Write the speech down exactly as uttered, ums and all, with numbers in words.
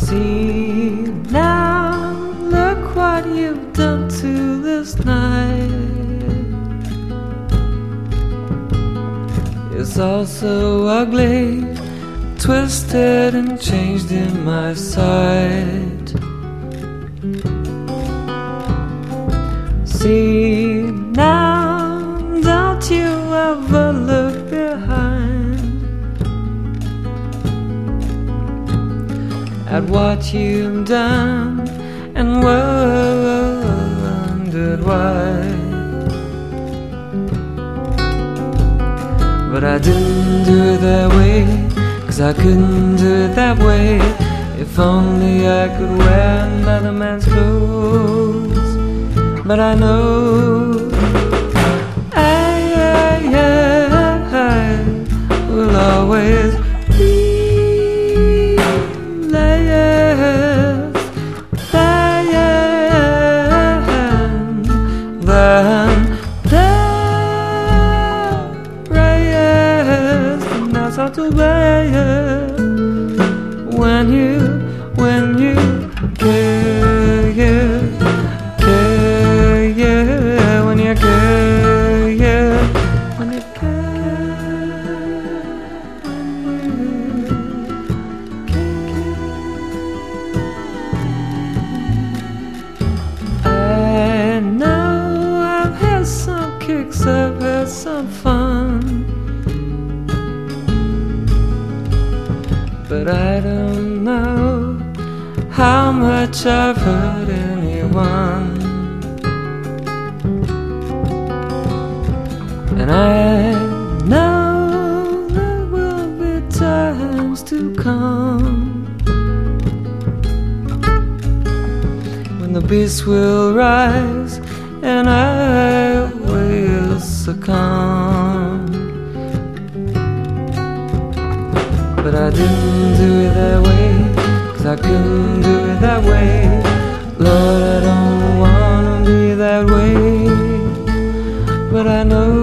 See now, look what you've done to this night. It's all so ugly, twisted and changed in my sight. See now, don't you ever look behind at what you've done and wondered why. But I didn't do it that way, 'cause I couldn't do it that way. If only I could wear another man's clothes. But I know I, I, I, I will always be less than, than the rest. And that's how to bear when you, when you care, yeah. When you care, yeah, when you care, when you care. I know I've had some kicks, I've had some fun, but I don't know how much I've hurt anyone. And I know there will be times to come when the beast will rise and I will succumb. But I didn't do it that way, 'cause I couldn't do it that way. Lord, I don't wanna be that way, but I know